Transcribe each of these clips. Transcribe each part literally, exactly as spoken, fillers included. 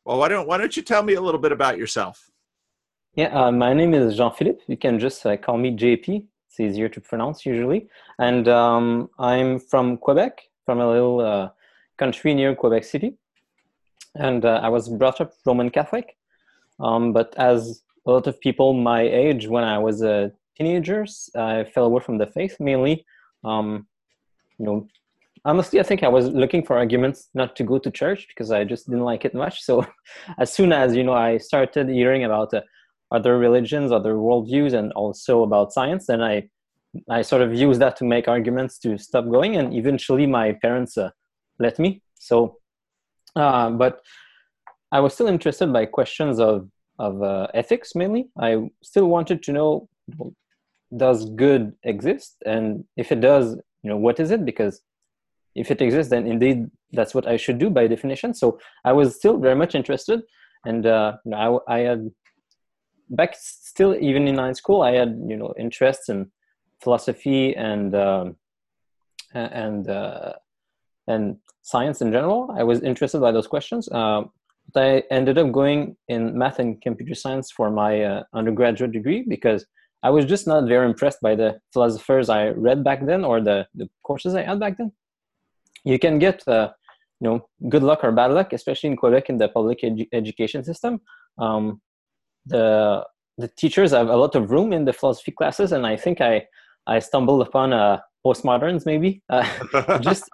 Well, why don't why don't you tell me a little bit about yourself? Yeah, uh, my name is Jean-Philippe. You can just uh, call me J P. It's easier to pronounce usually. And um, I'm from Quebec, from a little uh, country near Quebec City. And uh, I was brought up Roman Catholic. Um, but as a lot of people my age, when I was a teenager, I fell away from the faith mainly. Um, you know, honestly, I think I was looking for arguments not to go to church because I just didn't like it much. So as soon as, you know, I started hearing about uh, other religions, other worldviews, and also about science, then I, I sort of used that to make arguments to stop going. And eventually my parents uh, let me. So, uh, but I was still interested by questions of, of uh, ethics mainly. I still wanted to know, does good exist? And if it does, you know, what is it? Because if it exists, then indeed that's what I should do by definition. So I was still very much interested, and uh, you know, I, I had back still even in high school, I had you know interests in philosophy and um, and uh, and science in general. I was interested by those questions. Uh, but I ended up going in math and computer science for my uh, undergraduate degree because I was just not very impressed by the philosophers I read back then or the, the courses I had back then. You can get uh, you know good luck or bad luck, especially in Quebec in the public edu- education system. Um, the the teachers have a lot of room in the philosophy classes, and I think I I stumbled upon uh, postmoderns maybe. Uh, just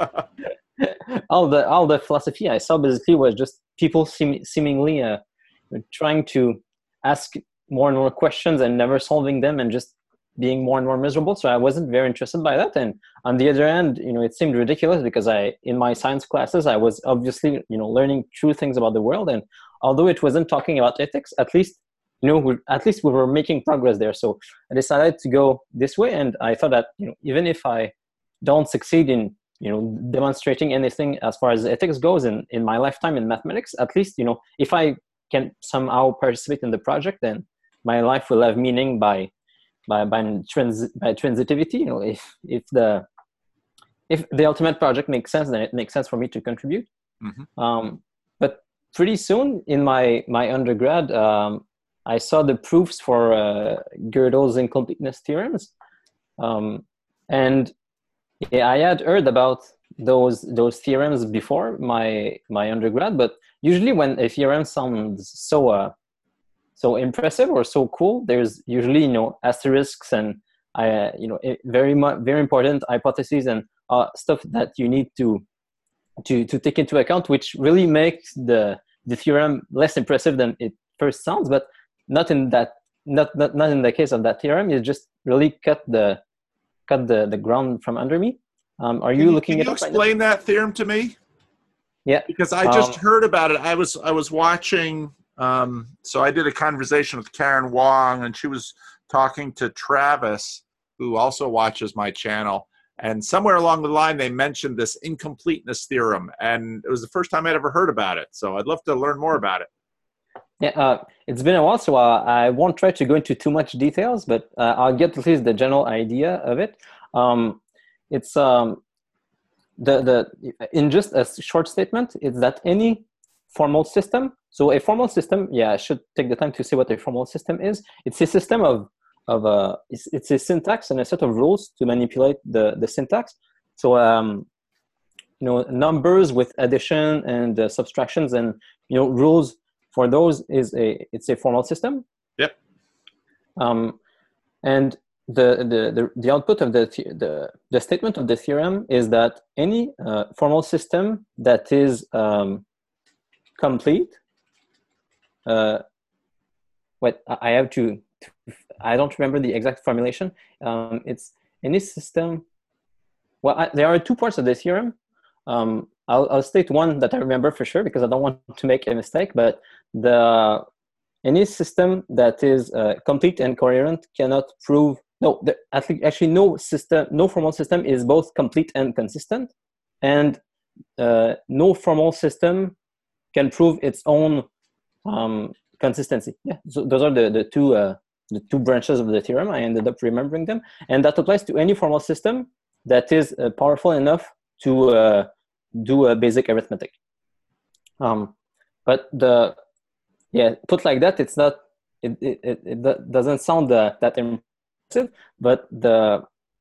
all the all the philosophy I saw basically was just people seem, seemingly uh, trying to ask more and more questions and never solving them, and just being more and more miserable. So I wasn't very interested by that. And on the other hand, you know, it seemed ridiculous because I, in my science classes, I was obviously, you know, learning true things about the world. And although it wasn't talking about ethics, at least, you know, we, at least we were making progress there. So I decided to go this way. And I thought that, you know, even if I don't succeed in, you know, demonstrating anything as far as ethics goes in, in my lifetime in mathematics, at least, you know, if I can somehow participate in the project, then my life will have meaning by by by, trans, by transitivity. You know, if if the if the ultimate project makes sense, then it makes sense for me to contribute. Mm-hmm. Um, but pretty soon in my my undergrad, um, I saw the proofs for uh, Gödel's incompleteness theorems, um, and yeah, I had heard about those those theorems before my my undergrad. But usually, when a theorem sounds so uh, so impressive or so cool, there's usually you know asterisks and uh, you know very much very important hypotheses and uh, stuff that you need to to to take into account, which really makes the the theorem less impressive than it first sounds. But not in that not not, not in the case of that theorem. It just really cut the cut the the ground from under me. Um, are Can you you can looking it you up right now? explain that theorem to me? Yeah. Because I just Um, heard about it. I was I was watching. Um, so I did a conversation with Karen Wong, and she was talking to Travis, who also watches my channel. And somewhere along the line, they mentioned this incompleteness theorem, and it was the first time I'd ever heard about it. So I'd love to learn more about it. yeah, uh, it's been a while, so uh, I won't try to go into too much details, but uh, I'll get at least the general idea of it. Um, it's um, the the in just a short statement, it's that any formal system. So a formal system, yeah, I should take the time to say what a formal system is. It's a system of of uh, it's, it's a syntax and a set of rules to manipulate the the syntax. So um, you know, numbers with addition and uh, subtractions and you know rules for those is a it's a formal system. Yep. Um, and the, the the the output of the the the statement of the theorem is that any uh, formal system that is um, complete. Uh, what I have to, to, I don't remember the exact formulation. Um, it's any system. Well, I, there are two parts of the theorem. Um, I'll, I'll state one that I remember for sure because I don't want to make a mistake. But the any system that is uh, complete and coherent cannot prove no. The, actually, no system, no formal system is both complete and consistent, and uh, no formal system can prove its own um, consistency. Yeah, so those are the the two uh, the two branches of the theorem. I ended up remembering them, and that applies to any formal system that is uh, powerful enough to uh, do a basic arithmetic. Um, but the yeah, put like that, it's not. It it it, it doesn't sound uh, that impressive, but the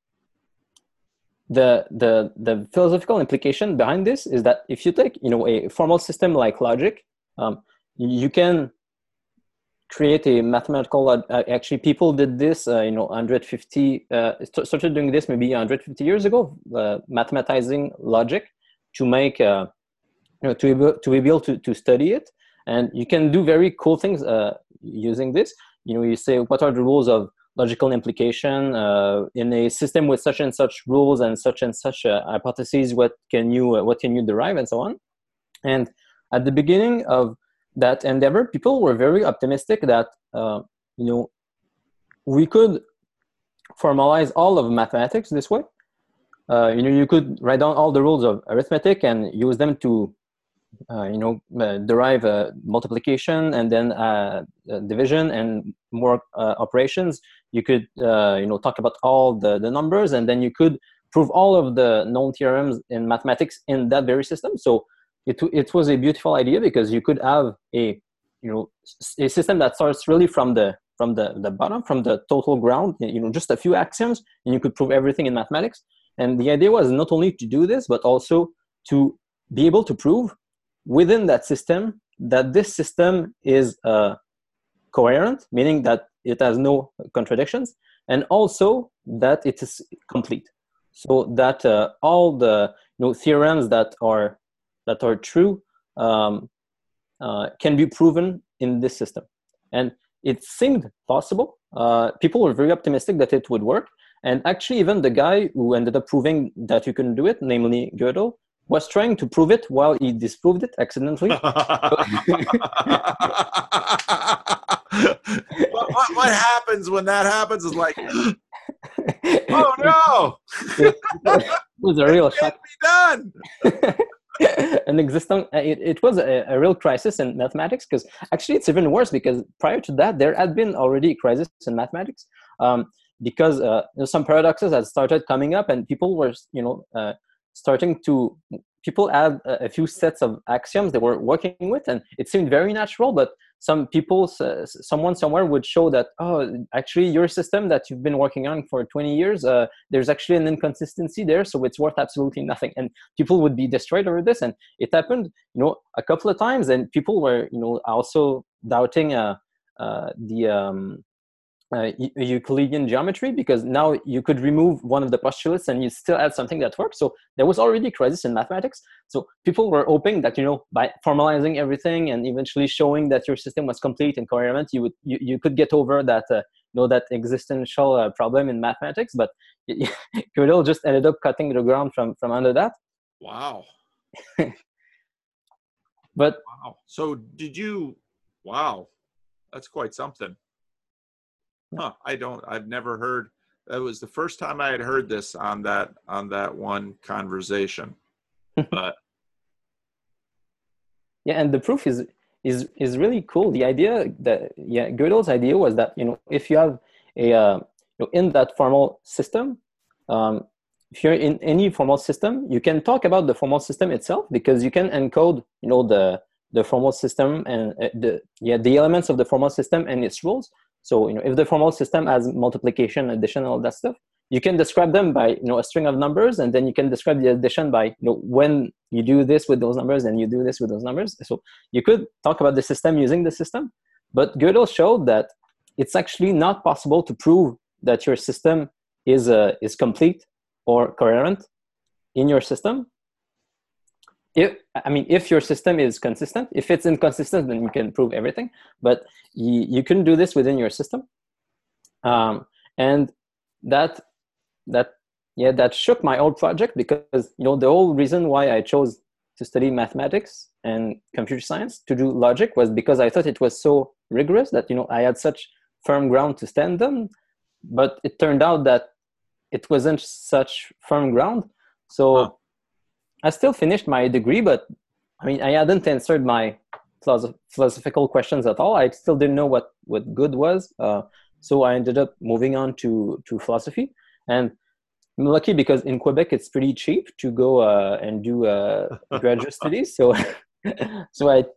the the the philosophical implication behind this is that if you take you know a formal system like logic, um, you can create a mathematical. Uh, actually, people did this. Uh, you know, one hundred fifty uh, started doing this maybe one hundred fifty years ago, uh, mathematizing logic to make uh, you know to be able, to be able to to study it, and you can do very cool things uh, using this. You know, you say what are the rules of logical implication uh, in a system with such and such rules and such and such uh, hypotheses. What can you uh, what can you derive and so on. And at the beginning of that endeavor, people were very optimistic that uh, you know we could formalize all of mathematics this way. Uh, you know, you could write down all the rules of arithmetic and use them to uh, you know uh, derive uh, multiplication and then uh, uh, division and more uh, operations. You could uh, you know talk about all the the numbers, and then you could prove all of the known theorems in mathematics in that very system. So it it was a beautiful idea because you could have a you know a system that starts really from the from the the bottom, from the total ground, you know just a few axioms, and you could prove everything in mathematics. And the idea was not only to do this, but also to be able to prove within that system that this system is uh, coherent, meaning that it has no contradictions, and also that it is complete, so that uh, all the you know theorems that are that are true um, uh, can be proven in this system. And it seemed possible. Uh, people were very optimistic that it would work. And actually, even the guy who ended up proving that you can do it, namely Gödel, was trying to prove it while he disproved it accidentally. what, what, what happens when that happens is like, oh no! It was a real shock. It can't be done. An existing, it, it was a, a real crisis in mathematics, because actually it's even worse, because prior to that there had been already a crisis in mathematics, um, because uh, you know, some paradoxes had started coming up, and people were you know uh, starting to people had a, a few sets of axioms they were working with, and it seemed very natural. But some people, uh, someone somewhere would show that, oh, actually your system that you've been working on for twenty years, uh, there's actually an inconsistency there, so it's worth absolutely nothing. And people would be destroyed over this. And it happened, you know, a couple of times, and people were, you know, also doubting uh, uh, the um, uh, Euclidean geometry, because now you could remove one of the postulates and you still add something that works. So there was already a crisis in mathematics. So people were hoping that, you know, by formalizing everything and eventually showing that your system was complete and coherent, you would you, you could get over that uh, you know that existential uh, problem in mathematics. But Gödel just ended up cutting the ground from from under that. Wow. But wow. So did you? Wow, that's quite something. Huh, I don't, I've never heard, that was the first time I had heard this on that, on that one conversation, but. Yeah, and the proof is, is, is really cool. The idea that, yeah, Gödel's idea was that, you know, if you have a, uh, you know, in that formal system, um, if you're in any formal system, you can talk about the formal system itself, because you can encode, you know, the, the formal system and uh, the, yeah, the elements of the formal system and its rules. So, you know, if the formal system has multiplication, addition, all that stuff, you can describe them by, you know, a string of numbers, and then you can describe the addition by, you know, when you do this with those numbers and you do this with those numbers. So you could talk about the system using the system, but Gödel showed that it's actually not possible to prove that your system is uh, is complete or coherent in your system. If, I mean, if your system is consistent. If it's inconsistent, then you can prove everything, but you, you couldn't do this within your system. Um, and that, that, yeah, that shook my old project, because, you know, the whole reason why I chose to study mathematics and computer science to do logic was because I thought it was so rigorous that, you know, I had such firm ground to stand on, but it turned out that it wasn't such firm ground. So, huh. I still finished my degree, but I mean, I hadn't answered my philosoph- philosophical questions at all. I still didn't know what, what good was. Uh, so I ended up moving on to, to philosophy. And I'm lucky because in Quebec, it's pretty cheap to go uh, and do uh, graduate studies. So so I, I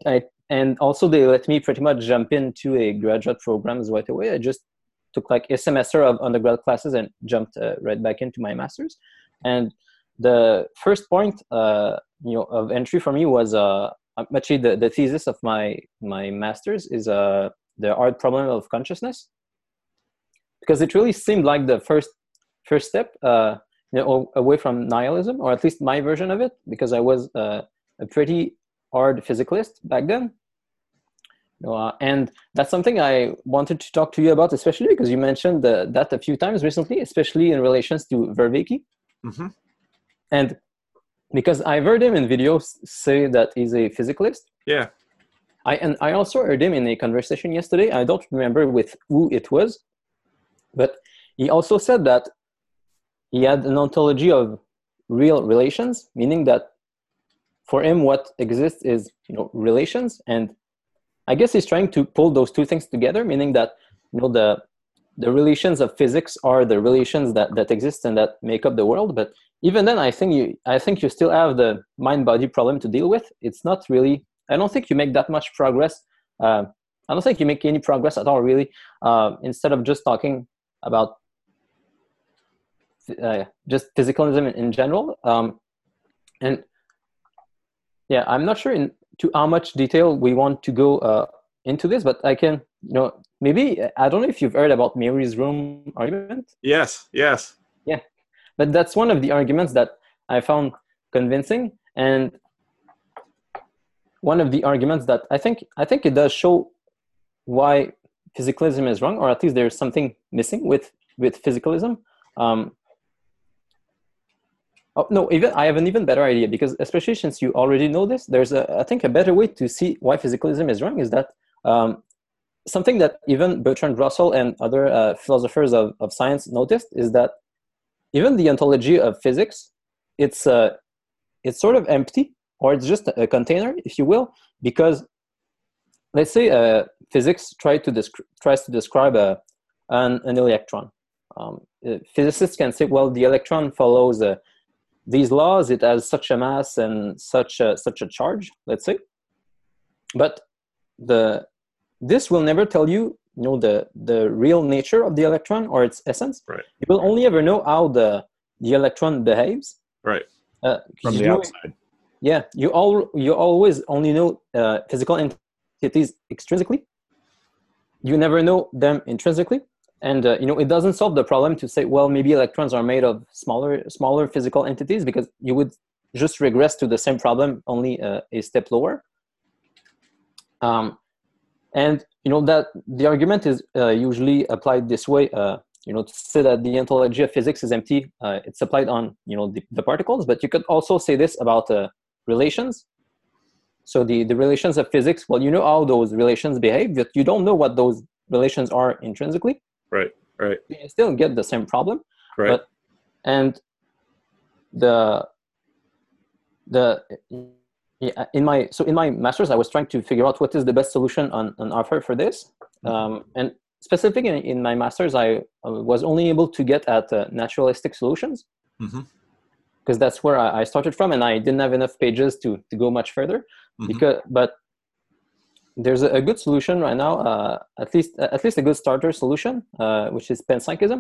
and also they let me pretty much jump into a graduate programs right away. I just took like a semester of undergrad classes and jumped uh, right back into my master's. And the first point, uh, you know, of entry for me was uh, actually the, the thesis of my my master's is uh, the hard problem of consciousness, because it really seemed like the first first step, uh, you know, away from nihilism, or at least my version of it, because I was uh, a pretty hard physicalist back then. Uh, and that's something I wanted to talk to you about, especially because you mentioned the, that a few times recently, especially in relations to Vervaeke. Mm-hmm. And because I've heard him in videos say that he's a physicalist. Yeah. I and I also heard him in a conversation yesterday. I don't remember with who it was, but he also said that he had an ontology of real relations, meaning that for him what exists is, you know, relations. And I guess he's trying to pull those two things together, meaning that, you know, the the relations of physics are the relations that, that exist and that make up the world. But even then, I think you I think you still have the mind-body problem to deal with. It's not really, I don't think you make that much progress. Uh, I don't think you make any progress at all, really, uh, instead of just talking about uh, just physicalism in, in general. Um, and yeah, I'm not sure in to how much detail we want to go uh, into this, but I can, you know, maybe, I don't know if you've heard about Mary's room argument. Yes, yes. Yeah, but that's one of the arguments that I found convincing, and one of the arguments that I think I think it does show why physicalism is wrong, or at least there's something missing with with physicalism. Um, oh no, even I have an even better idea, because especially since you already know this, there's a I think a better way to see why physicalism is wrong is that um, something that even Bertrand Russell and other uh, philosophers of, of science noticed is that even the ontology of physics, it's uh, it's sort of empty, or it's just a container, if you will, because let's say uh, physics try to desc- tries to describe a, an, an electron. Um, uh, physicists can say, well, the electron follows uh, these laws, it has such a mass and such a, such a charge, let's say. But the this will never tell you, you know, the, the real nature of the electron or its essence. Right. You will only ever know how the, the electron behaves. Right. Uh, From the you, outside. Yeah, you all you always only know uh, physical entities extrinsically. You never know them intrinsically, and uh, you know, it doesn't solve the problem to say, well, maybe electrons are made of smaller smaller physical entities, because you would just regress to the same problem, only uh, a step lower. Um, and you know that the argument is uh, usually applied this way. Uh, you know, to say that the ontology of physics is empty, uh, it's applied on, you know, the, the particles. But you could also say this about uh, relations. So the, the relations of physics, well, you know how those relations behave, but you don't know what those relations are intrinsically. Right, right. You still get the same problem. Right. But, and the, the, yeah, in my, so in my master's, I was trying to figure out what is the best solution on, on offer for this. Um, and specifically in, in my master's, I uh, was only able to get at uh, naturalistic solutions. Mm-hmm. Because that's where I started from, and I didn't have enough pages to, to go much further. Mm-hmm. Because, but there's a, a good solution right now, uh, at least at least a good starter solution, uh, which is panpsychism.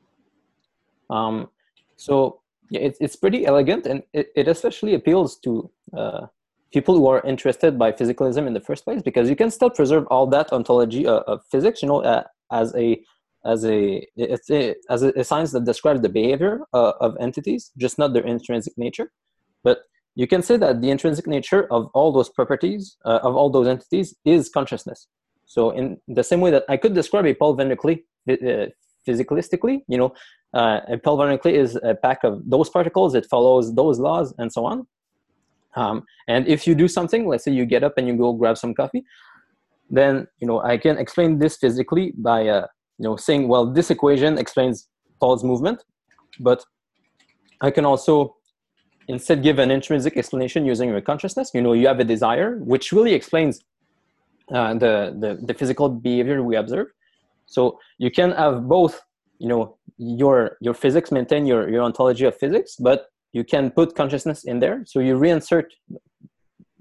Um, so yeah, it's it's pretty elegant, and it, it especially appeals to uh, people who are interested by physicalism in the first place, because you can still preserve all that ontology of, of physics, you know, uh, as a as a it's a, as a, a science that describes the behavior uh, of entities, just not their intrinsic nature. But you can say that the intrinsic nature of all those properties uh, of all those entities is consciousness. So in the same way that I could describe a Paul van der Klee uh, physicalistically, you know, uh, a Paul van der Klee is a pack of those particles, it follows those laws, and so on. Um, and if you do something, let's say you get up and you go grab some coffee, then, you know, I can explain this physically by uh, you know, saying, well, this equation explains Paul's movement, but I can also instead give an intrinsic explanation using your consciousness. You know, you have a desire, which really explains uh, the, the the physical behavior we observe. So you can have both, you know, your your physics maintain your your ontology of physics, but you can put consciousness in there. So you reinsert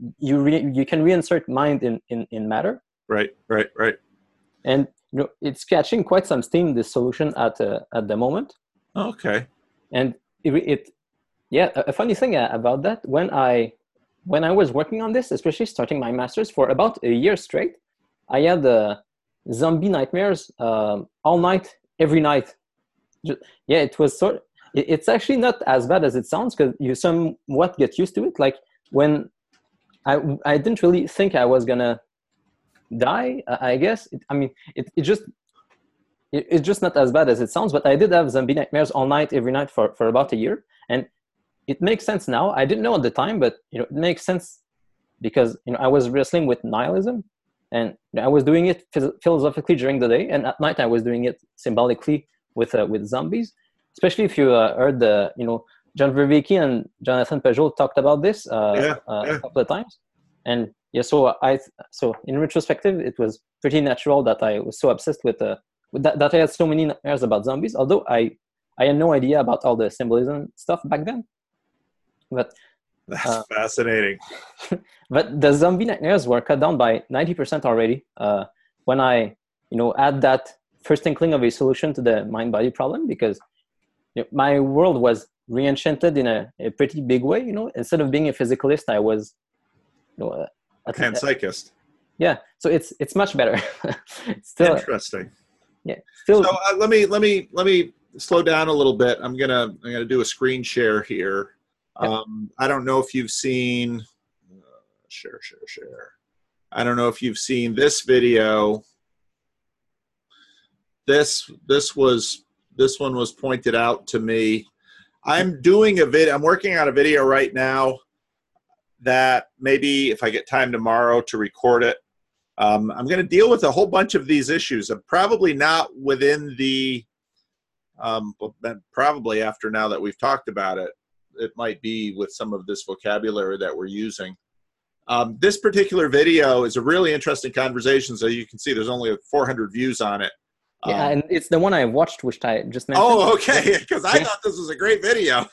you re, you can reinsert mind in, in, in matter. Right, right, right. And you know, it's catching quite some steam, this solution at uh, at the moment. Okay. And it, it yeah, a, a funny thing about that, when I when I was working on this, especially starting my master's, for about a year straight, I had uh, zombie nightmares um, all night, every night. Just, yeah, it was sort of, it, it's actually not as bad as it sounds, because you somewhat get used to it. Like when I, I didn't really think I was gonna die, I guess. It, I mean, it, it just, it, it's just not as bad as it sounds, but I did have zombie nightmares all night, every night for, for about a year. And it makes sense now. I didn't know at the time, but you know, it makes sense because, you know, I was wrestling with nihilism, and you know, I was doing it philosophically during the day, and at night I was doing it symbolically with uh, with zombies. Especially if you uh, heard the, you know, John Vervaeke and Jonathan Peugeot talked about this uh, yeah, uh, yeah. a couple of times, and yeah. So I so in retrospective, it was pretty natural that I was so obsessed with uh, with that, that I had so many nightmares about zombies. Although I I had no idea about all the symbolism stuff back then. But that's uh, fascinating. But the zombie nightmares were cut down by ninety percent already uh, when I, you know, add that first inkling of a solution to the mind-body problem, because you know, my world was re-enchanted in a, a pretty big way. You know, instead of being a physicalist, I was, you know, a panpsychist. Yeah, so it's it's much better. Still interesting. Yeah. Still. So uh, let me let me let me slow down a little bit. I'm gonna I'm gonna do a screen share here. Um, I don't know if you've seen, uh, share, share, share. I don't know if you've seen this video. This, this was, this one was pointed out to me. I'm doing a vid, I'm working on a video right now that maybe if I get time tomorrow to record it, um, I'm going to deal with a whole bunch of these issues. I'm probably not within the, um, probably after now that we've talked about it, it might be with some of this vocabulary that we're using. Um, this particular video is a really interesting conversation. So you can see there's only four hundred views on it. Yeah, um, and it's the one I watched, which I just mentioned. Oh, okay, because I yeah. thought this was a great video.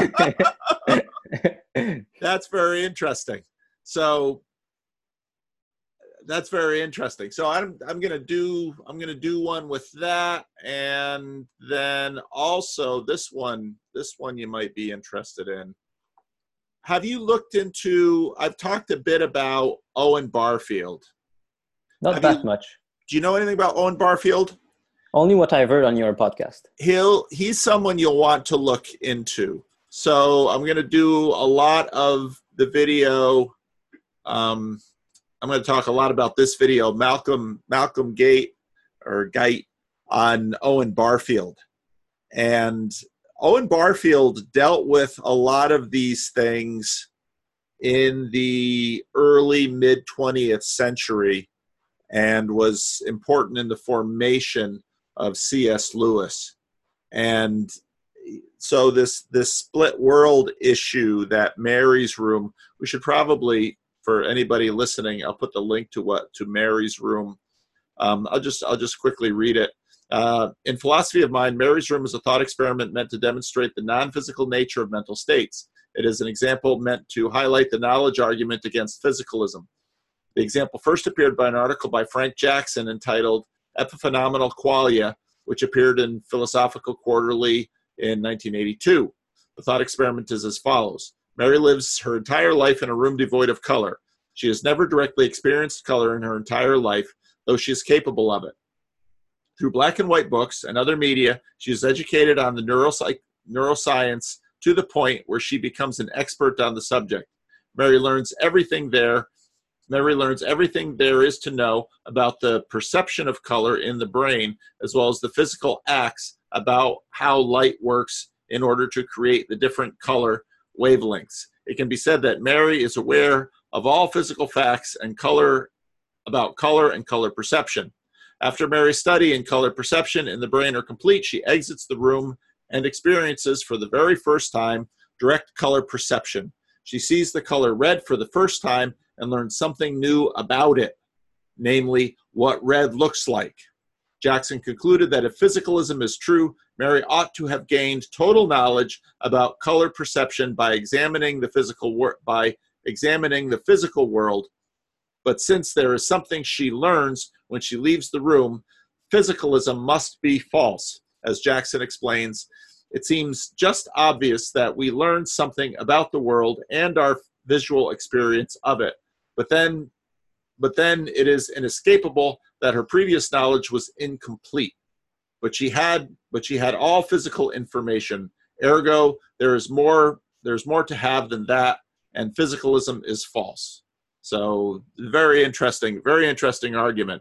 That's very interesting. So that's very interesting. So I'm I'm gonna do I'm gonna do one with that, and then also this one this one you might be interested in. Have you looked into? I've talked a bit about Owen Barfield. Not Have that you, much. Do you know anything about Owen Barfield? Only what I've heard on your podcast. He'll he's someone you'll want to look into. So I'm gonna do a lot of the video. Um, I'm going to talk a lot about this video, Malcolm Malcolm Gate or Gate on Owen Barfield. And Owen Barfield dealt with a lot of these things in the early mid twentieth century and was important in the formation of C S Lewis. And so this this split world issue that Mary's Room, we should probably, for anybody listening, I'll put the link to what to Mary's Room. Um, I'll just I'll just quickly read it. Uh, in philosophy of mind, Mary's Room is a thought experiment meant to demonstrate the non-physical nature of mental states. It is an example meant to highlight the knowledge argument against physicalism. The example first appeared by an article by Frank Jackson entitled Epiphenomenal Qualia, which appeared in Philosophical Quarterly in nineteen eighty-two. The thought experiment is as follows. Mary lives her entire life in a room devoid of color. She has never directly experienced color in her entire life, though she is capable of it. Through black and white books and other media, she is educated on the neuropsych- neuroscience to the point where she becomes an expert on the subject. Mary learns everything there. Mary learns everything there is to know about the perception of color in the brain, as well as the physical acts about how light works in order to create the different color wavelengths. It can be said that Mary is aware of all physical facts and color about color and color perception. After Mary's study in color perception in the brain are complete, she exits the room and experiences for the very first time direct color perception. She sees the color red for the first time and learns something new about it, namely what red looks like. Jackson concluded that if physicalism is true, Mary ought to have gained total knowledge about color perception by examining the physical wor- by examining the physical world. But since there is something she learns when she leaves the room, physicalism must be false. As Jackson explains, it seems just obvious that we learn something about the world and our visual experience of it. But then, but then it is inescapable that her previous knowledge was incomplete. But she had, but she had all physical information. Ergo, there is more. There's more to have than that, and physicalism is false. So, very interesting, very interesting argument.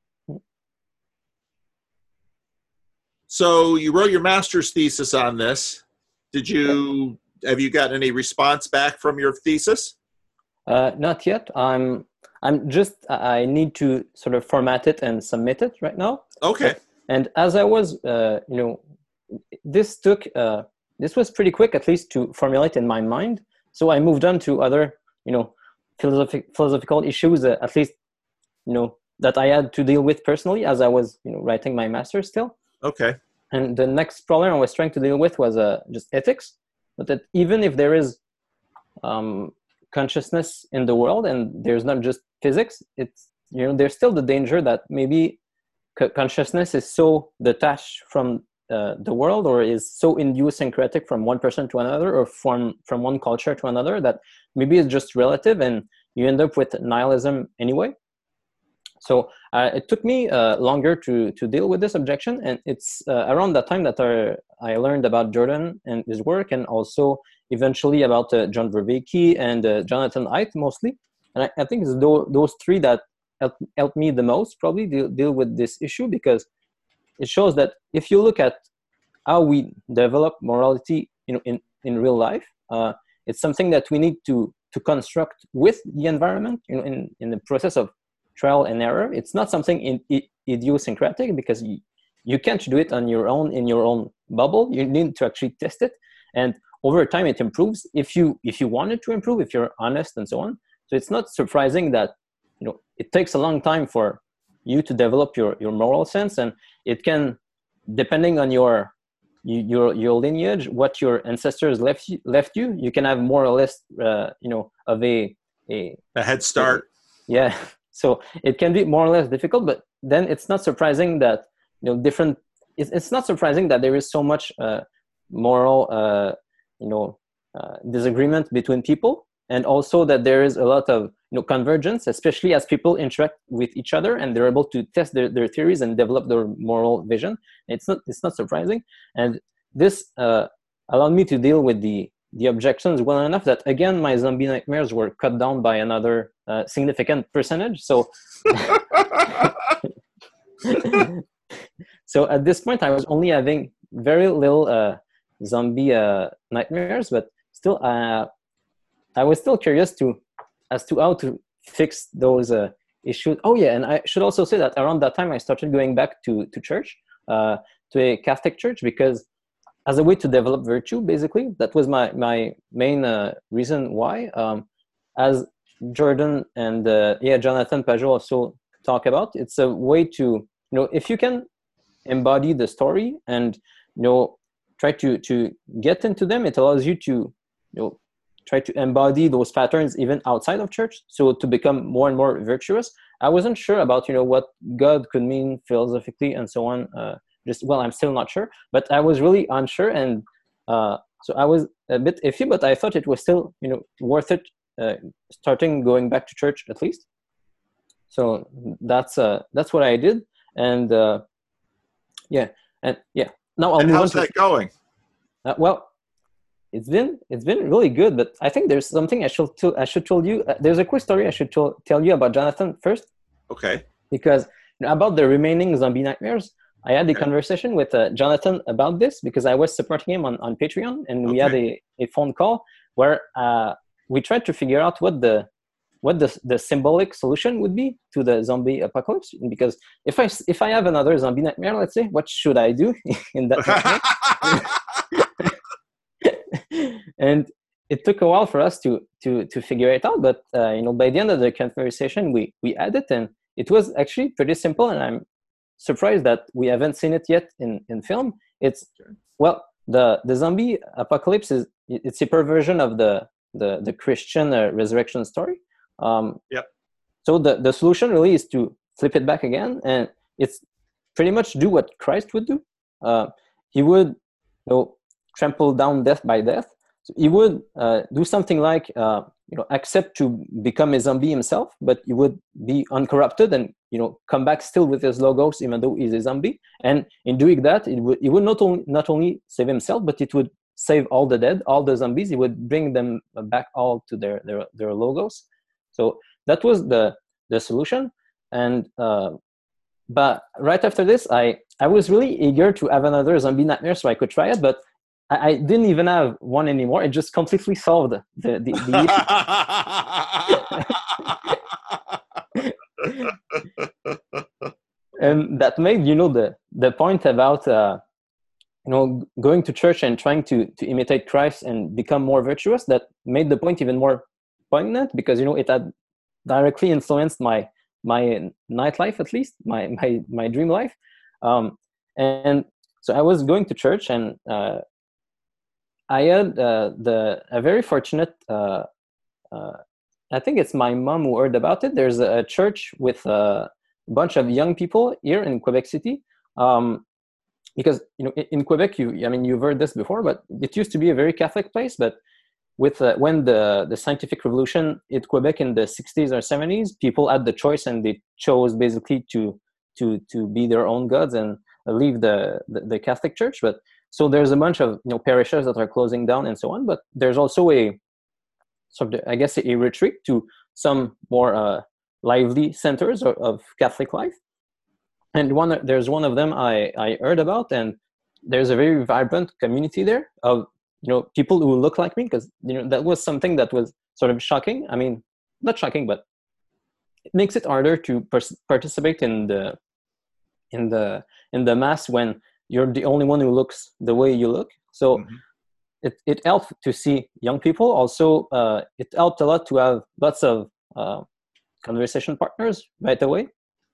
So, you wrote your master's thesis on this. Did you have you got any response back from your thesis? Uh, not yet. I'm I'm just I need to sort of format it and submit it right now. Okay. And as I was, uh, you know, this took uh, this was pretty quick, at least to formulate in my mind. So I moved on to other, you know, philosophic philosophical issues, uh, at least, you know, that I had to deal with personally as I was, you know, writing my master's still. Okay. And the next problem I was trying to deal with was uh, just ethics. But that even if there is um, consciousness in the world and there's not just physics, it's, you know, there's still the danger that maybe c- consciousness is so detached from uh, the world, or is so idiosyncratic from one person to another, or from, from one culture to another, that maybe it's just relative and you end up with nihilism anyway. So uh, it took me uh, longer to to deal with this objection, and it's uh, around that time that I, I learned about Jordan and his work, and also eventually about uh, John Vervaeke and uh, Jonathan Haidt mostly. And I, I think it's those, those three that helped, helped me the most probably deal, deal with this issue, because it shows that if you look at how we develop morality, you know, in, in real life, uh, it's something that we need to to construct with the environment, you know, in, in the process of trial and error. It's not something in, in, idiosyncratic, because you, you can't do it on your own in your own bubble. You need to actually test it, and over time it improves if you if you want it to improve, if you're honest and so on. So it's not surprising that, you know, it takes a long time for you to develop your your moral sense, and it can, depending on your your your lineage, what your ancestors left you, left you, you can have more or less, uh, you know, of a a, a head start. A, yeah. So it can be more or less difficult, but then it's not surprising that, you know, different. It's, it's not surprising that there is so much uh, moral, uh, you know, uh, disagreement between people, and also that there is a lot of, you know, convergence, especially as people interact with each other and they're able to test their, their theories and develop their moral vision. It's not it's not surprising, and this uh, allowed me to deal with the the objections well enough that, again, my zombie nightmares were cut down by another uh, significant percentage. So, so at this point, I was only having very little uh, zombie uh, nightmares, but still, uh, I was still curious to as to how to fix those uh, issues. Oh yeah, and I should also say that around that time, I started going back to to church, uh, to a Catholic church, because as a way to develop virtue, basically. That was my, my main uh, reason why. Um, as Jordan and uh, yeah, Jonathan Pageau also talk about, it's a way to, you know, if you can embody the story and, you know, try to, to get into them, it allows you to, you know, try to embody those patterns even outside of church, so to become more and more virtuous. I wasn't sure about, you know, what God could mean philosophically and so on. Uh, Just well, I'm still not sure, but I was really unsure, and uh, so I was a bit iffy. But I thought it was still, you know, worth it, uh, starting going back to church at least. So that's uh, that's what I did, and uh, yeah, and yeah. Now I'll and move how's on to, that going? Uh, well, it's been it's been really good, but I think there's something I should t- I should tell you. Uh, there's a quick story I should t- tell you about Jonathan first. Okay. Because, you know, about the remaining zombie nightmares, I had a Okay. conversation with uh, Jonathan about this, because I was supporting him on, on Patreon, and we Okay. had a, a phone call where uh, we tried to figure out what the what the the symbolic solution would be to the zombie apocalypse. Because if I if I have another zombie nightmare, let's say, what should I do in that nightmare? And it took a while for us to to to figure it out, but uh, you know, by the end of the conversation, we we had it, and it was actually pretty simple, and I'm surprised that we haven't seen it yet in, in film. It's, well, the, the zombie apocalypse is, it's a perversion of the the the Christian uh, resurrection story. Um, yep. So the the solution really is to flip it back again, and it's pretty much do what Christ would do. Uh, he would, you know, trample down death by death. So he would uh, do something like, uh, you know, accept to become a zombie himself, but he would be uncorrupted and, you know, come back still with his logos, even though he's a zombie. And in doing that, it would, he would not only not only save himself, but it would save all the dead, all the zombies. He would bring them back all to their their, their logos. So that was the the solution. And uh, but right after this, I I was really eager to have another zombie nightmare so I could try it, but I, I didn't even have one anymore. It just completely solved the the, the issue. And that made, you know, the the point about uh, you know, going to church and trying to to imitate Christ and become more virtuous. That made the point even more poignant, because, you know, it had directly influenced my my nightlife, at least my my my dream life. Um, and so I was going to church, and uh, I had uh, the a very fortunate. Uh, uh, I think it's my mom who heard about it. There's a, a church with a bunch of young people here in Quebec City. Um, because, you know, in, in Quebec, you I mean you've heard this before, but it used to be a very Catholic place. But with uh, when the the scientific revolution hit Quebec in the sixties or seventies, people had the choice, and they chose basically to to to be their own gods and leave the, the the Catholic Church. But so there's a bunch of, you know, parishes that are closing down and so on. But there's also a sort of, I guess, a retreat to some more uh, lively centers of, of Catholic life. And one there's one of them I I heard about, and there's a very vibrant community there of, you know, people who look like me, because, you know, that was something that was sort of shocking. I mean, not shocking, but it makes it harder to pers- participate in the in the in the mass when you're the only one who looks the way you look. So mm-hmm. it it helped to see young people. Also, uh, it helped a lot to have lots of uh, conversation partners right away.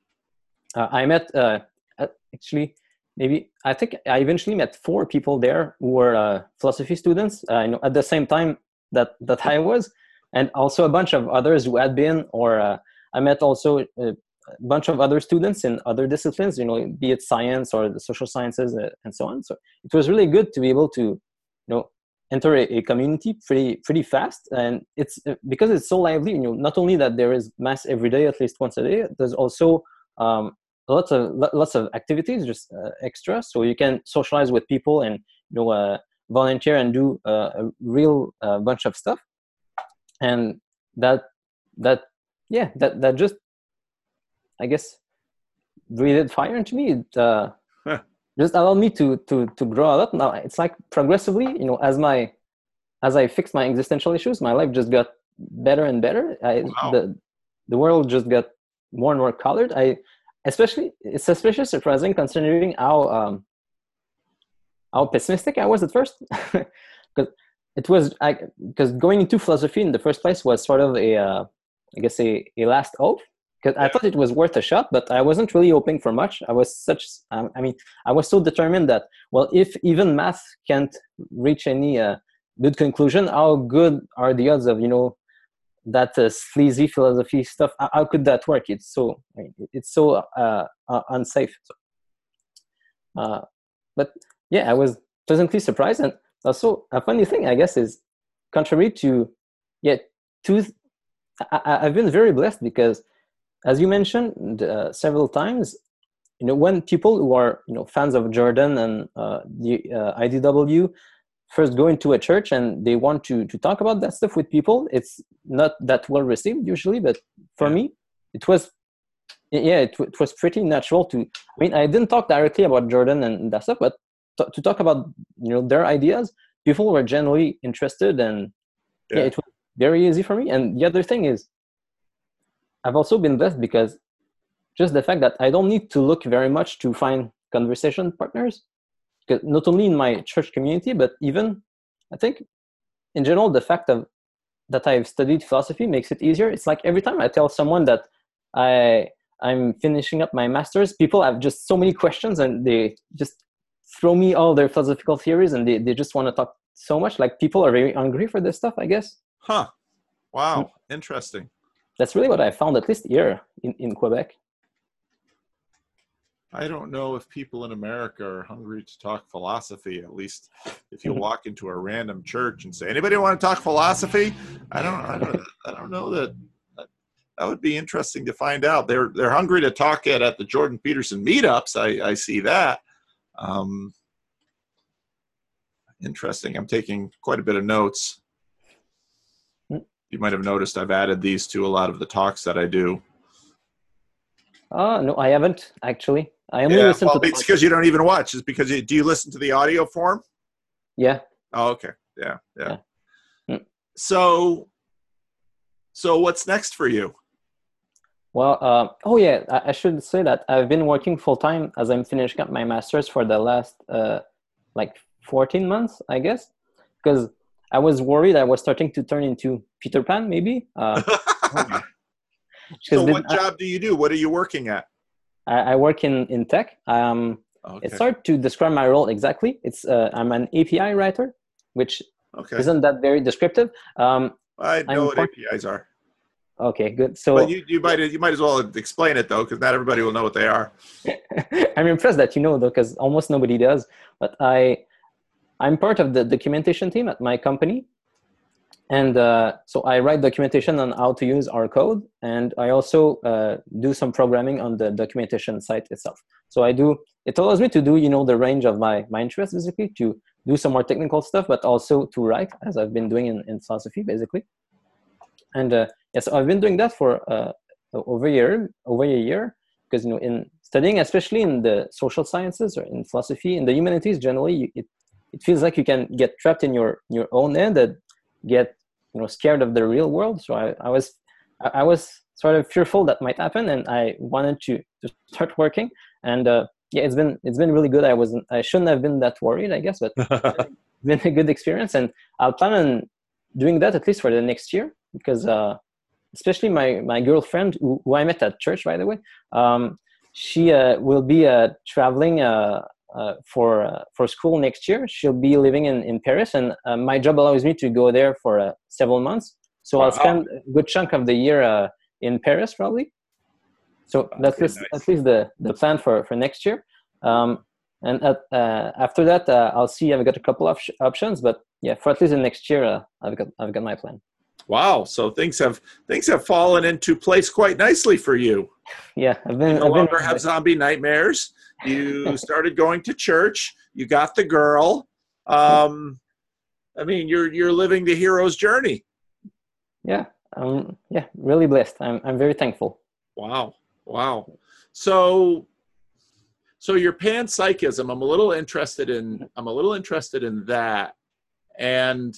Uh, I met uh, actually. Maybe I think I eventually met four people there who were uh, philosophy students, uh, you know, at the same time that that I was, and also a bunch of others who had been. Or uh, I met also a bunch of other students in other disciplines, you know, be it science or the social sciences uh, and so on. So it was really good to be able to, you know, enter a, a community pretty pretty fast. And it's uh, because it's so lively. You know, not only that there is mass every day, at least once a day. There's also um, lots of lots of activities, just uh, extra, so you can socialize with people and, you know, uh, volunteer and do uh, a real uh, bunch of stuff. And that that yeah that that just, I guess, breathed fire into me. It uh, huh. just allowed me to to to grow a lot. Now it's like progressively, you know, as my as I fixed my existential issues, my life just got better and better. I, wow. the the world just got more and more colored. I Especially, it's especially surprising considering how um, how pessimistic I was at first, because it was because going into philosophy in the first place was sort of a uh, I guess a, a last hope, because yeah. I thought it was worth a shot, but I wasn't really hoping for much. I was such um, I mean I was so determined that, well, if even math can't reach any uh, good conclusion, how good are the odds of, you know, that uh, sleazy philosophy stuff? How, how could that work? It's so I mean, it's so uh, uh, unsafe. So, uh, but yeah, I was pleasantly surprised. And also a funny thing, I guess, is contrary to yeah, to I, I've been very blessed because, as you mentioned uh, several times, you know, when people who are, you know, fans of Jordan and uh, the uh, I D W first go into a church and they want to to talk about that stuff with people, it's not that well received usually. But for yeah. me, it was, yeah, it, it was pretty natural to, I mean, I didn't talk directly about Jordan and that stuff, but to, to talk about, you know, their ideas, people were generally interested. And yeah. yeah, it was very easy for me. And the other thing is, I've also been blessed because just the fact that I don't need to look very much to find conversation partners. Not only in my church community, but even, I think, in general, the fact of that I've studied philosophy makes it easier. It's like every time I tell someone that I I'm finishing up my master's, people have just so many questions and they just throw me all their philosophical theories and they, they just want to talk so much. Like, people are very hungry for this stuff, I guess. Huh. Wow. Interesting. That's really what I found, at least here in, in Quebec. I don't know if people in America are hungry to talk philosophy. At least if you walk into a random church and say, "Anybody want to talk philosophy?" I don't. I don't. I don't know that. That would be interesting to find out. They're they're hungry to talk it at the Jordan Peterson meetups. I I see that. Um, interesting. I'm taking quite a bit of notes. You might have noticed I've added these to a lot of the talks that I do. Oh, no, I haven't actually. I only Yeah, listen well, to the it's because you don't even watch. It's because you, do you listen to the audio form? Yeah. Oh, okay. Yeah, yeah. yeah. Mm. So, so what's next for you? Well, uh, oh yeah, I, I should say that I've been working full time as I'm finishing up my master's for the last uh, like fourteen months, I guess, because I was worried I was starting to turn into Peter Pan, maybe. Uh, so, what job do you do? What are you working at? I, I work in in tech. Um, okay. It's hard to describe my role exactly. It's uh, I'm an A P I writer, which okay. isn't that very descriptive. Um, I know I'm what part- A P Is are. Okay, good. So but you, you might you might as well explain it though, because not everybody will know what they are. I'm impressed that you know though, because almost nobody does. But I I'm part of the documentation team at my company, and uh, so I write documentation on how to use our code, and I also uh, do some programming on the documentation site itself. So I do. It allows me to do you know the range of my my interests basically, to do some more technical stuff, but also to write, as I've been doing in, in philosophy basically. And uh, yeah, so I've been doing that for uh, over a year, over a year, because you know, in studying, especially in the social sciences or in philosophy, in the humanities, generally, you, it it feels like you can get trapped in your your own head and get you know scared of the real world. So I, I was I was sort of fearful that might happen, and I wanted to to start working. And uh, yeah, it's been it's been really good. I wasn't I shouldn't have been that worried, I guess, but it's been a good experience, and I'll plan on doing that at least for the next year. Because uh, especially my, my girlfriend, who, who I met at church, by the way, um, she uh, will be uh, traveling uh, uh, for uh, for school next year. She'll be living in, in Paris, and uh, my job allows me to go there for uh, several months. So wow. I'll spend a good chunk of the year uh, in Paris, probably. So that's nice. At least the, the plan for, for next year. Um, and at, uh, after that, uh, I'll see. I've got a couple of options, but yeah, for at least the next year, uh, I've got I've got my plan. Wow! So things have things have fallen into place quite nicely for you. Yeah, I've been. You no I've longer been, have zombie nightmares. You started going to church. You got the girl. Um, I mean, you're you're living the hero's journey. Yeah, um, yeah, really blessed. I'm I'm very thankful. Wow! Wow! So, so your panpsychism. I'm a little interested in. I'm a little interested in that, and.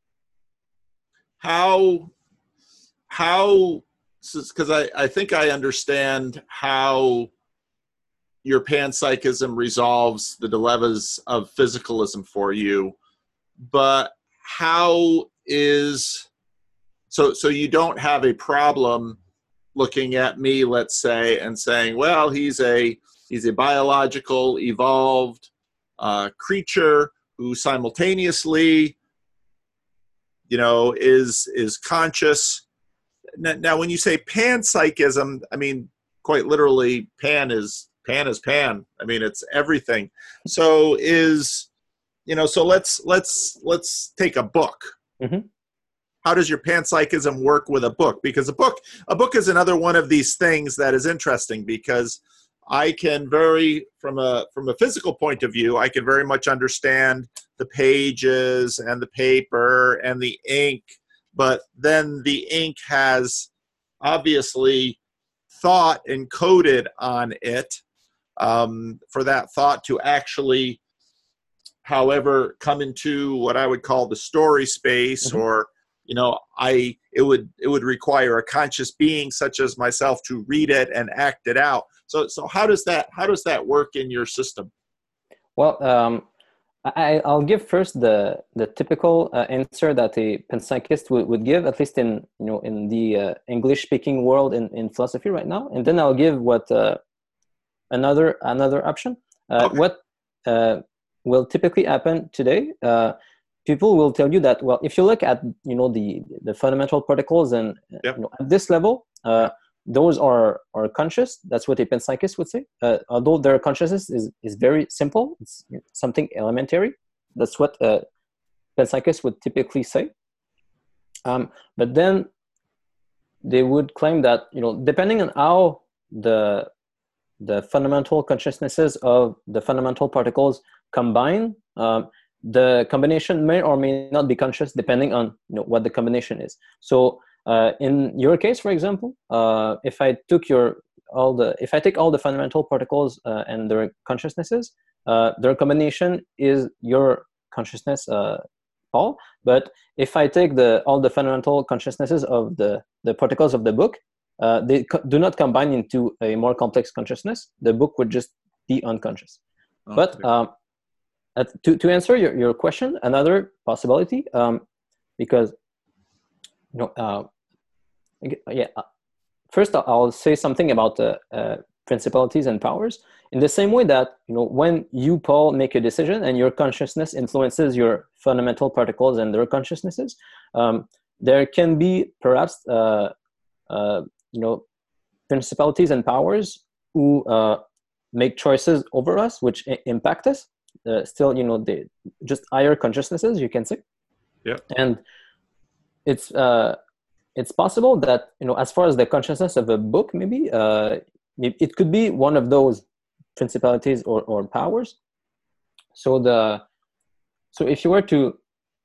How, how, because I, I think I understand how your panpsychism resolves the dilemmas of physicalism for you, but how is, so, so you don't have a problem looking at me, let's say, and saying, well, he's a, he's a biological, evolved uh, creature who simultaneously you know, is is conscious. Now, now, when you say panpsychism, I mean, quite literally, pan is pan is pan. I mean, it's everything. So is, you know, so let's let's let's take a book. Mm-hmm. How does your panpsychism work with a book? Because a book a book is another one of these things that is interesting, because I can very, from a from a physical point of view, I can very much understand the pages and the paper and the ink, but then the ink has obviously thought encoded on it um, for that thought to actually, however, come into what I would call the story space, mm-hmm. or you know, I it would it would require a conscious being such as myself to read it and act it out. So so how does that how does that work in your system? Well, um, I, I'll give first the the typical uh, answer that a panpsychist would, would give, at least in you know in the uh, English speaking world in, in philosophy right now, and then I'll give what uh, another another option. Uh, okay. What uh, will typically happen today? Uh, people will tell you that, well, if you look at, you know, the the fundamental particles and Yep. you know, at this level, uh, those are are conscious. That's what a panpsychist would say. Uh, although their consciousness is is very simple, it's something elementary. That's what a panpsychist would typically say. Um, but then they would claim that, you know, depending on how the the fundamental consciousnesses of the fundamental particles combine, um, the combination may or may not be conscious depending on, you know, what the combination is. So uh, in your case, for example, uh, if I took your all the if I take all the fundamental particles uh, and their consciousnesses, uh, their combination is your consciousness, uh, Paul. But if I take the all the fundamental consciousnesses of the the particles of the book, uh, they co- do not combine into a more complex consciousness. The book would just be unconscious. Okay. But um, uh, to to answer your, your question, another possibility, um, because you know, uh, yeah. Uh, first, I'll say something about the uh, principalities and powers. In the same way that, you know, when you, Paul, make a decision and your consciousness influences your fundamental particles and their consciousnesses, um, there can be perhaps uh, uh, you know, principalities and powers who uh, make choices over us, which I- impact us. Uh, still, you know, they just higher consciousnesses, you can say. Yeah. And it's uh, it's possible that, you know, as far as the consciousness of a book, maybe uh, it could be one of those principalities or, or powers. So the so if you were to,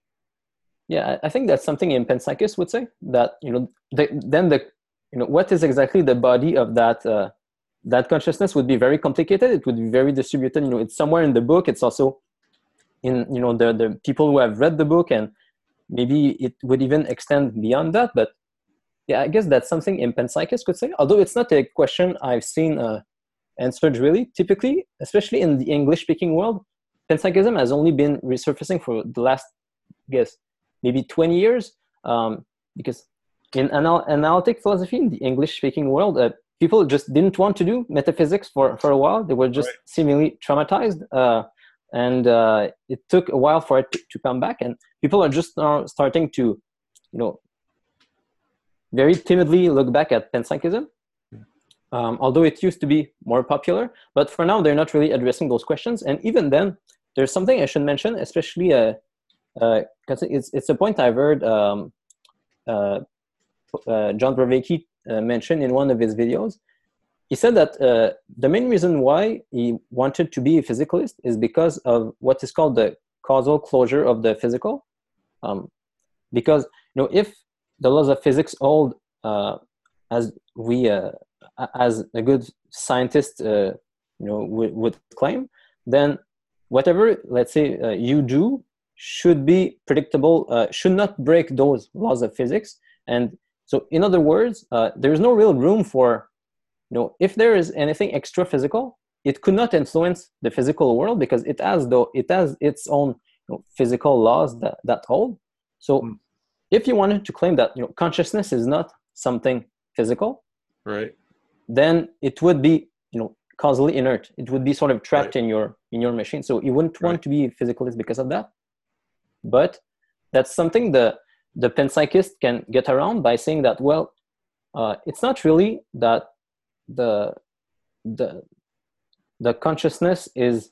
yeah, I think that's something in panpsychists would say, that, you know, the, then the, you know, what is exactly the body of that uh, that consciousness would be very complicated. It would be very distributed. You know, it's somewhere in the book. It's also in, you know, the the people who have read the book, and maybe it would even extend beyond that. But yeah, I guess that's something in panpsychists could say. Although it's not a question I've seen uh, answered really. Typically, especially in the English-speaking world, panpsychism has only been resurfacing for the last, I guess, maybe twenty years. Um, because in anal- analytic philosophy, in the English-speaking world, uh, people just didn't want to do metaphysics for, for a while. They were just right. seemingly traumatized. Uh, and uh, it took a while for it to, to come back. And people are just now starting to, you know, very timidly look back at panpsychism. Um, although it used to be more popular, but for now they're not really addressing those questions. And even then, there's something I should mention, especially uh, uh, it's it's a point I've heard um, uh, uh, John Vervaeke uh, mention in one of his videos. He said that uh, the main reason why he wanted to be a physicalist is because of what is called the causal closure of the physical. Um, because, you know, if the laws of physics hold uh, as we uh, as a good scientist, uh, you know, would, would claim, then whatever, let's say, uh, you do should be predictable, uh, should not break those laws of physics. And so, in other words, uh, there's no real room for, you know, if there is anything extra physical, it could not influence the physical world because it has though it has its own, you know, physical laws that that hold. So, mm. if you wanted to claim that, you know, consciousness is not something physical, right, then it would be, you know, causally inert. It would be sort of trapped right. in your in your machine. So you wouldn't right. want to be a physicalist because of that. But that's something the the panpsychist can get around by saying that, well, uh, it's not really that the the the consciousness is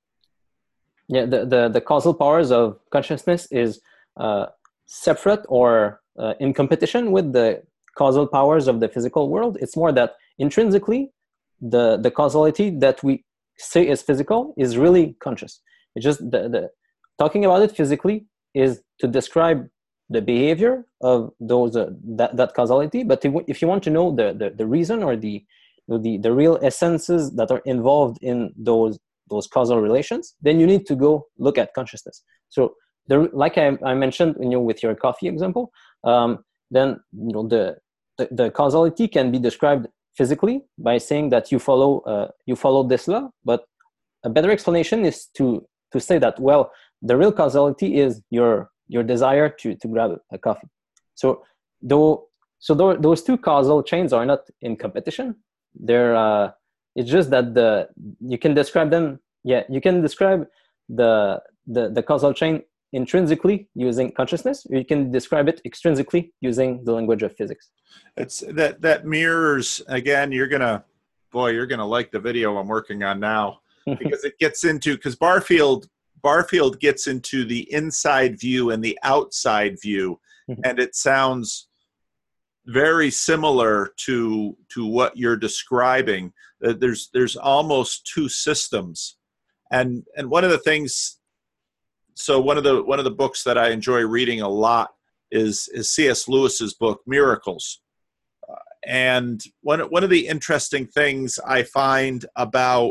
yeah the the, the causal powers of consciousness is uh, separate or uh, in competition with the causal powers of the physical world. It's more that intrinsically the the causality that we say is physical is really conscious. It's just the, the talking about it physically is to describe the behavior of those uh, that, that causality. But if you want to know the, the, the reason or the, the the real essences that are involved in those those causal relations, then you need to go look at consciousness. So the, like I, I mentioned, you know, with your coffee example, um, then, you know, the, the the causality can be described physically by saying that you follow uh, you follow this law. But a better explanation is to to say that, well, the real causality is your your desire to to grab a coffee. So though so th- those two causal chains are not in competition. They're uh, it's just that the you can describe them. Yeah, you can describe the the the causal chain intrinsically using consciousness, or you can describe it extrinsically using the language of physics. It's that that mirrors again. You're gonna, boy, you're gonna like the video I'm working on now because it gets into because Barfield Barfield gets into the inside view and the outside view, and it sounds very similar to to what you're describing. There's there's almost two systems, and and one of the things. So one of the one of the books that I enjoy reading a lot is is C S Lewis's book Miracles, uh, and one one of the interesting things I find about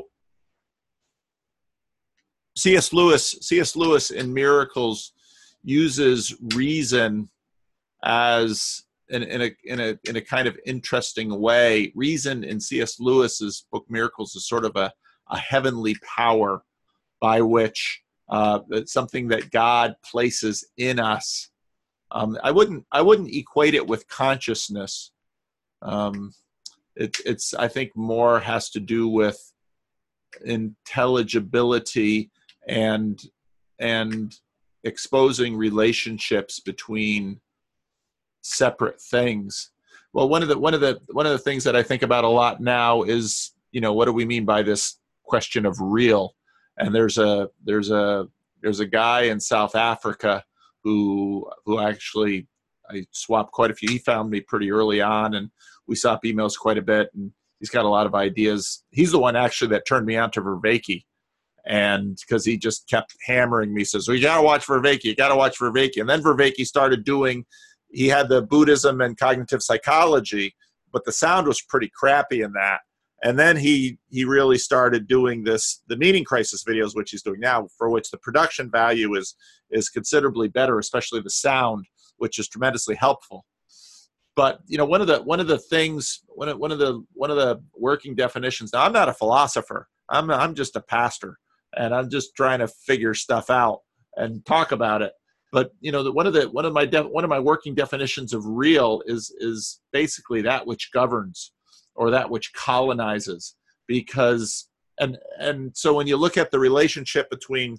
C S Lewis C S Lewis in Miracles uses reason as in, in a in a in a kind of interesting way. Reason in C S Lewis's book Miracles is sort of a, a heavenly power by which Uh, it's something that God places in us. Um, I wouldn't I wouldn't equate it with consciousness. Um, it, it's I think more has to do with intelligibility and and exposing relationships between separate things. Well, one of the one of the one of the things that I think about a lot now is, you know, what do we mean by this question of real? And there's a there's a there's a guy in South Africa who who actually I swapped quite a few. He found me pretty early on, and we swap emails quite a bit. And he's got a lot of ideas. He's the one actually that turned me on to Vervaeke, and because he just kept hammering me, says, "Well, you got to watch Vervaeke. You got to watch Vervaeke." And then Vervaeke started doing. He had the Buddhism and cognitive psychology, but the sound was pretty crappy in that. And then he he really started doing this, the meaning crisis videos, which he's doing now, for which the production value is is considerably better, especially the sound, which is tremendously helpful. But you know, one of the one of the things, one of one of the one of the working definitions. Now, I'm not a philosopher. I'm I'm just a pastor, and I'm just trying to figure stuff out and talk about it. But you know, the, one of the one of my de, one of my working definitions of real is is basically that which governs, or that which colonizes, because and and so when you look at the relationship between,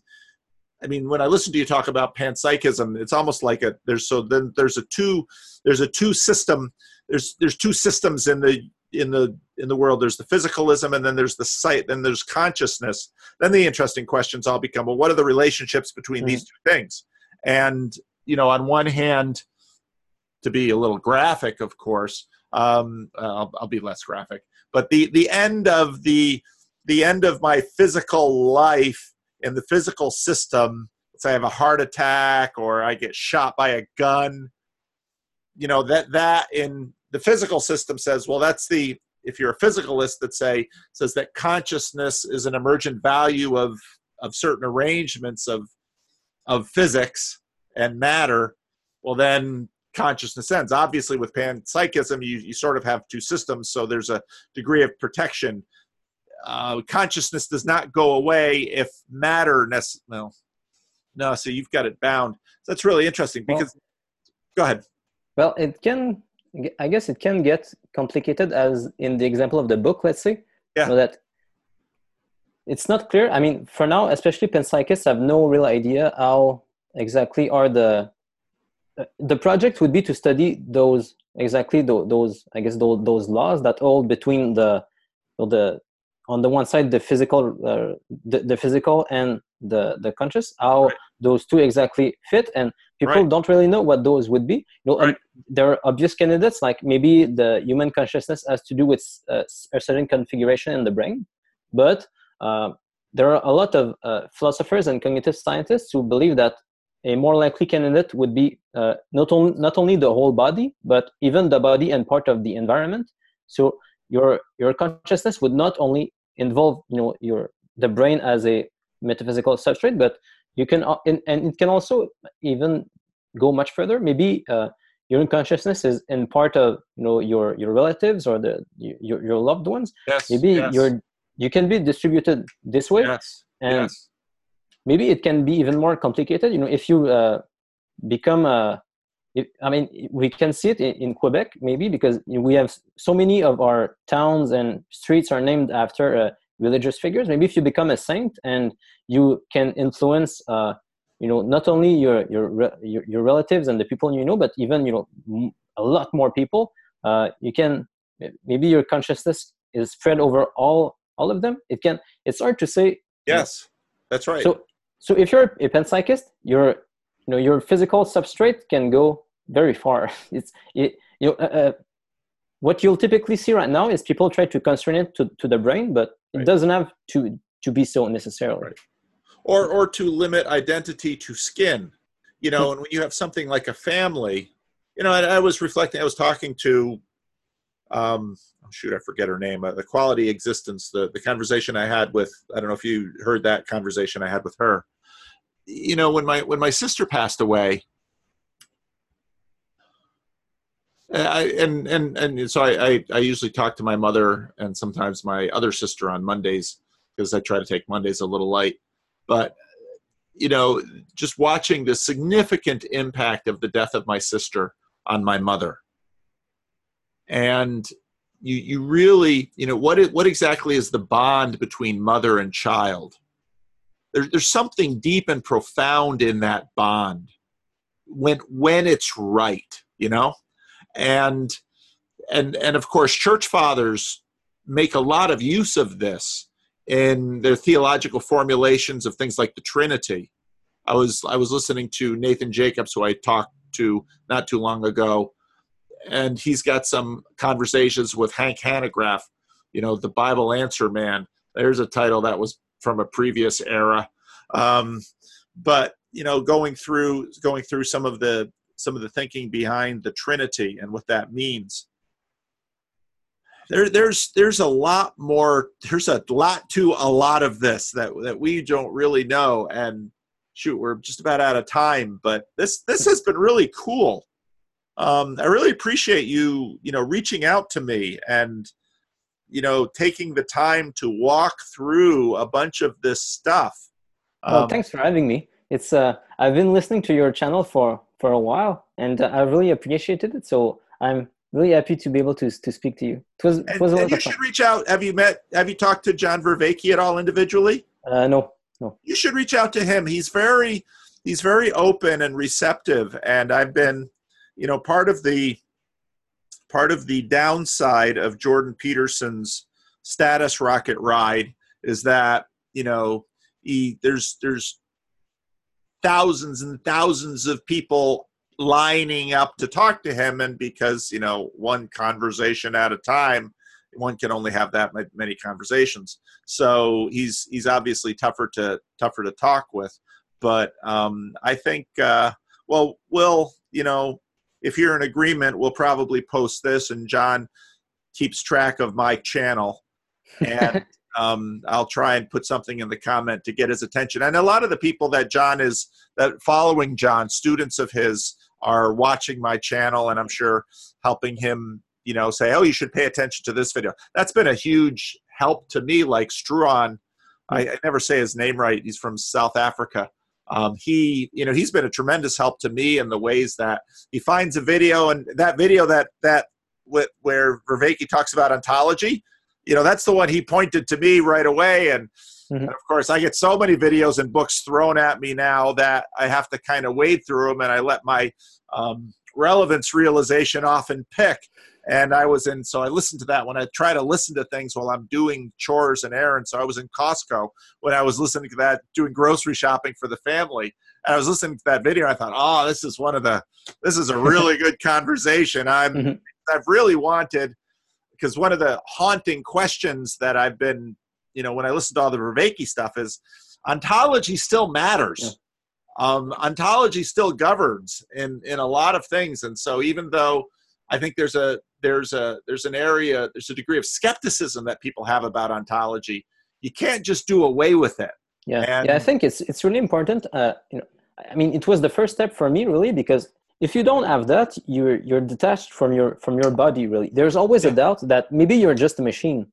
I mean, when I listen to you talk about panpsychism, it's almost like a there's so then there's a two there's a two system there's there's two systems in the in the in the world. There's the physicalism, and then there's the sight, then there's consciousness. Then the interesting questions all become, well, what are the relationships between mm-hmm. these two things? And you know, on one hand, to be a little graphic, of course. Um, I'll, I'll be less graphic, but the, the end of the, the end of my physical life in the physical system, let's say I have a heart attack or I get shot by a gun, you know, that, that in the physical system says, well, that's the, if you're a physicalist that say, says that consciousness is an emergent value of, of certain arrangements of, of physics and matter, well, then consciousness ends. Obviously, with panpsychism, you, you sort of have two systems, so there's a degree of protection. Uh, consciousness does not go away if matter, nec- well, no, so you've got it bound. So that's really interesting because, well, go ahead. Well, it can, I guess it can get complicated as in the example of the book, let's say. Yeah. So that it's not clear. I mean, for now, especially panpsychists have no real idea how exactly are the the project would be to study those exactly those, those I guess those, those laws that hold between the the on the one side the physical uh, the, the physical and the the conscious, how right. those two exactly fit, and people right. don't really know what those would be. You know, right. there are obvious candidates, like maybe the human consciousness has to do with uh, a certain configuration in the brain, but uh, there are a lot of uh, philosophers and cognitive scientists who believe that a more likely candidate would be uh, not only not only the whole body, but even the body and part of the environment. So your your consciousness would not only involve, you know, your the brain as a metaphysical substrate, but you can uh, and, and it can also even go much further. Maybe uh, your consciousness is in part of, you know, your your relatives or the your your loved ones. Yes. Maybe yes. you're you can be distributed this way. Yes. And yes. maybe it can be even more complicated. You know, if you uh, become a, if, I mean, we can see it in, in Quebec, maybe because we have so many of our towns and streets are named after uh, religious figures. Maybe if you become a saint and you can influence, uh, you know, not only your your re- your, your relatives and the people you know, but even, you know, m- a lot more people. Uh, you can, maybe your consciousness is spread over all all of them. It can. It's hard to say. Yes, that's right. So so if you're a panpsychist, your you know your physical substrate can go very far. It's it, you know. Uh, uh, what you'll typically see right now is people try to constrain it to, to the brain, but it Right. doesn't have to to be so necessarily. Right. Or or to limit identity to skin, you know. And when you have something like a family, you know, I, I was reflecting. I was talking to, um, oh shoot, I forget her name. Uh, the Quality Existence. The the conversation I had with. I don't know if you heard that conversation I had with her. You know, when my when my sister passed away. I, and and and so I, I I usually talk to my mother and sometimes my other sister on Mondays because I try to take Mondays a little light. But you know, just watching the significant impact of the death of my sister on my mother, and you you really you know what it, what exactly is the bond between mother and child? There's there's something deep and profound in that bond when when it's right, you know. And and and of course, church fathers make a lot of use of this in their theological formulations of things like the Trinity. I was I was listening to Nathan Jacobs, who I talked to not too long ago, and he's got some conversations with Hank Hanegraaff, you know, the Bible Answer Man. There's a title that was from a previous era, um, but you know, going through going through some of the some of the thinking behind the Trinity and what that means. There, there's there's a lot more. There's a lot to a lot of this that that we don't really know. And shoot, we're just about out of time. But this this has been really cool. Um, I really appreciate you, you know, reaching out to me and you know taking the time to walk through a bunch of this stuff. Well, Um, thanks for having me. It's uh, I've been listening to your channel for for a while, and uh, I really appreciated it. So I'm really happy to be able to to speak to you. It was it and, was a and lot you of fun. should reach out. Have you met? Have you talked to John Vervaeke at all individually? Uh, no, no. You should reach out to him. He's very he's very open and receptive. And I've been, you know, part of the part of the downside of Jordan Peterson's status rocket ride is that, you know, he there's there's thousands and thousands of people lining up to talk to him, and because, you know, one conversation at a time, one can only have that many conversations. So he's he's obviously tougher to tougher to talk with. But um, I think, uh, well, we'll, you know, if you're in agreement, we'll probably post this, and John keeps track of my channel, and um, I'll try and put something in the comment to get his attention. And a lot of the people that John is that following John, students of his, are watching my channel, and I'm sure helping him, you know, say, oh, you should pay attention to this video. That's been a huge help to me. Like Struan, I, I never say his name right. He's from South Africa. Um, he, you know, he's been a tremendous help to me in the ways that he finds a video, and that video that that where Vervaeke talks about ontology, you know, that's the one he pointed to me right away. And, mm-hmm. and of course, I get so many videos and books thrown at me now that I have to kind of wade through them, and I let my um, relevance realization often pick. And I was in, so I listened to that when I try to listen to things while I'm doing chores and errands. So I was in Costco when I was listening to that, doing grocery shopping for the family. And I was listening to that video, and I thought, oh, this is one of the, this is a really good conversation. I'm, mm-hmm. I've really wanted, because one of the haunting questions that I've been, you know, when I listen to all the Vervaeke stuff is, ontology still matters. Yeah. Um, ontology still governs in, in a lot of things. And so even though I think there's a, there's a, there's an area, there's a degree of skepticism that people have about ontology, you can't just do away with it. Yeah. And, yeah. I think it's, it's really important. Uh, you know, I mean, it was the first step for me, really, because if you don't have that, you're, you're detached from your, from your body, really. There's always yeah. a doubt that maybe you're just a machine.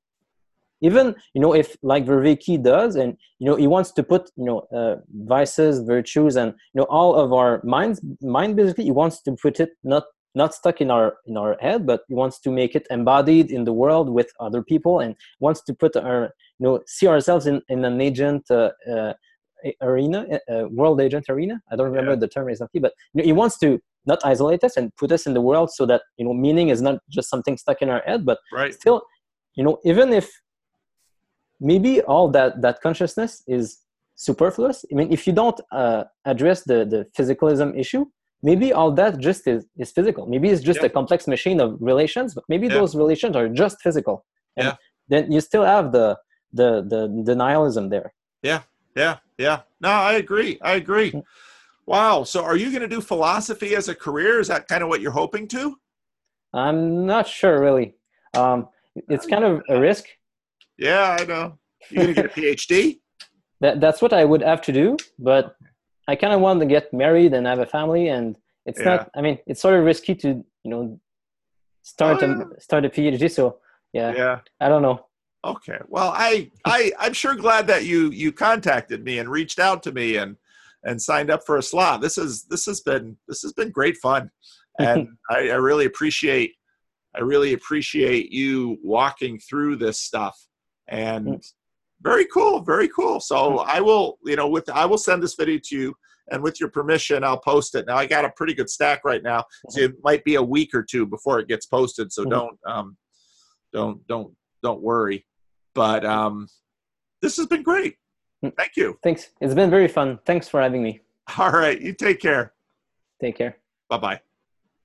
Even, you know, if like Vervaeke does, and, you know, he wants to put, you know, uh, vices, virtues, and, you know, all of our minds, mind, basically, he wants to put it not, not stuck in our, in our head, but he wants to make it embodied in the world with other people, and wants to put our, you know, see ourselves in, in an agent, uh, uh, arena, uh, world agent arena. I don't remember Yeah. the term exactly, but you know, he wants to not isolate us and put us in the world so that, you know, meaning is not just something stuck in our head, but Right. still, you know, even if maybe all that, that consciousness is superfluous. I mean, if you don't uh, address the, the physicalism issue, maybe all that just is, is physical. Maybe it's just Yeah. a complex machine of relations, but maybe Yeah. those relations are just physical. And Yeah. then you still have the, the, the denialism there. Yeah. Yeah. Yeah. No, I agree. I agree. Wow. So are you going to do philosophy as a career? Is that kind of what you're hoping to? I'm not sure, really. Um, it's kind of a risk. Yeah, I know. You're going to get a PhD? That, that's what I would have to do, but I kind of want to get married and have a family, and it's Yeah. not, I mean, it's sort of risky to, you know, start Oh, a yeah. start a PhD. So yeah, Yeah. I don't know. Okay. Well, I, I, I'm sure glad that you, you contacted me and reached out to me and, and signed up for a slot. This is, this has been, this has been great fun. And I, I really appreciate, I really appreciate you walking through this stuff, and very cool, very cool. So I will, you know, with, I will send this video to you, and with your permission, I'll post it. Now I got a pretty good stack right now. So it might be a week or two before it gets posted. So don't, um, don't, don't, don't worry. But um, this has been great. Thank you. Thanks. It's been very fun. Thanks for having me. All right. You take care. Take care. Bye-bye.